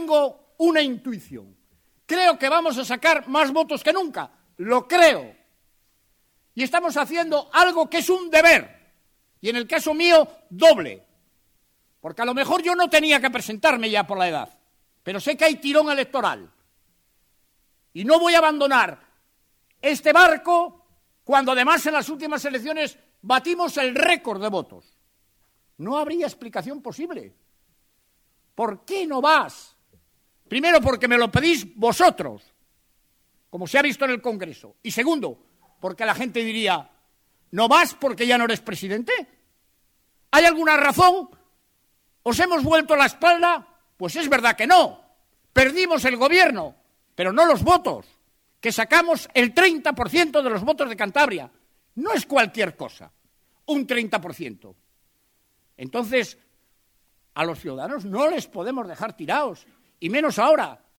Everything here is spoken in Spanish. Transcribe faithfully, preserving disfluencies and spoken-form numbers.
tengo una intuición. Creo que vamos a sacar más votos que nunca. Lo creo. Y estamos haciendo algo que es un deber. Y en el caso mío, doble. Porque a lo mejor yo no tenía que presentarme ya por la edad. Pero sé que hay tirón electoral. Y no voy a abandonar este barco cuando además en las últimas elecciones batimos el récord de votos. No habría explicación posible. ¿Por qué no vas? Primero, porque me lo pedís vosotros, como se ha visto en el Congreso. Y segundo, porque la gente diría, ¿no vas porque ya no eres presidente? ¿Hay alguna razón? ¿Os hemos vuelto la espalda? Pues es verdad que no. Perdimos el gobierno, pero no los votos, que sacamos el treinta por ciento de los votos de Cantabria. No es cualquier cosa, un treinta por ciento. Entonces, a los ciudadanos no les podemos dejar tirados, y menos ahora,